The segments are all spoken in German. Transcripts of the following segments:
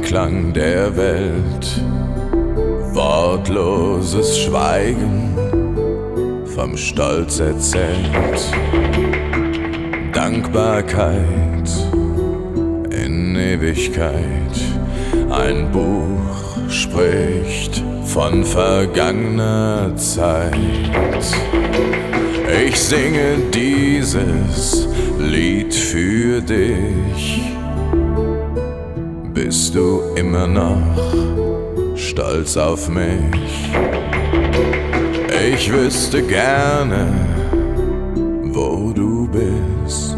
Einklang der Welt, wortloses Schweigen vom Stolz erzählt, Dankbarkeit in Ewigkeit. Ein Buch spricht von vergangener Zeit. Ich singe dieses Lied für dich. Bist du immer noch stolz auf mich? Ich wüsste gerne, wo du bist.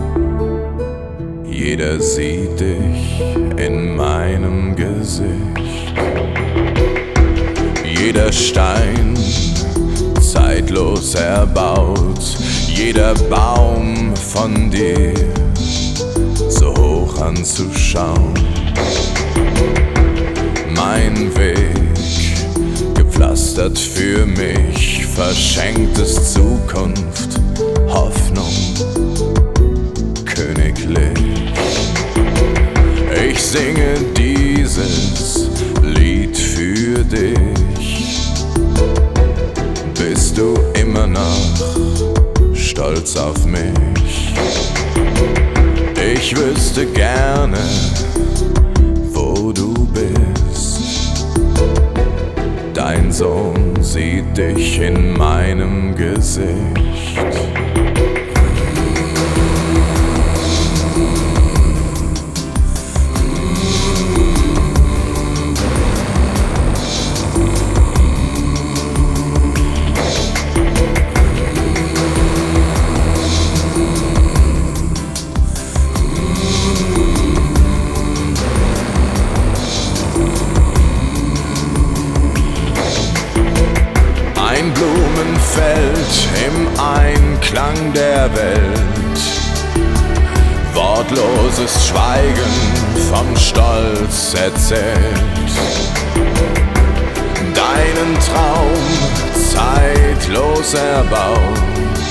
Jeder sieht dich in meinem Gesicht. Jeder Stein zeitlos erbaut, jeder Baum von dir so hoch anzuschauen. Mein Weg gepflastert für mich, verschenktes Zukunft, Hoffnung, königlich. Ich singe dieses Lied für dich. Bist du immer noch stolz auf mich? Ich wüsste gerne, wo du bist. Dein Sohn sieht dich in meinem Gesicht. Ein Blumenfeld im Einklang der Welt, wortloses Schweigen vom Stolz erzählt, deinen Traum zeitlos erbaut,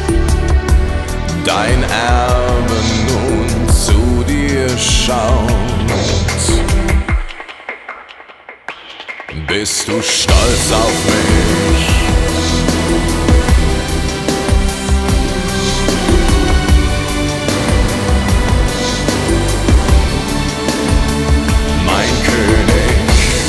dein Erbe nun zu dir schaut. Bist du stolz auf mich? Mein König.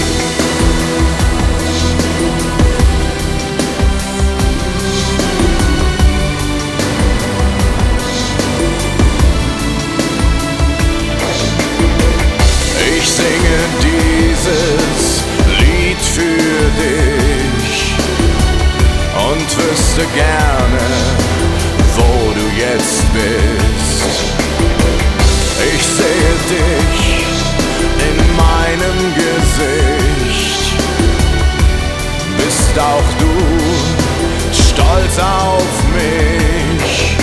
Ich singe dieses Lied für dich und wüsste gerne, wo du jetzt bist. Ich sehe dich in meinem Gesicht. Bist auch du stolz auf mich?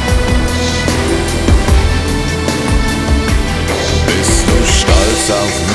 Auf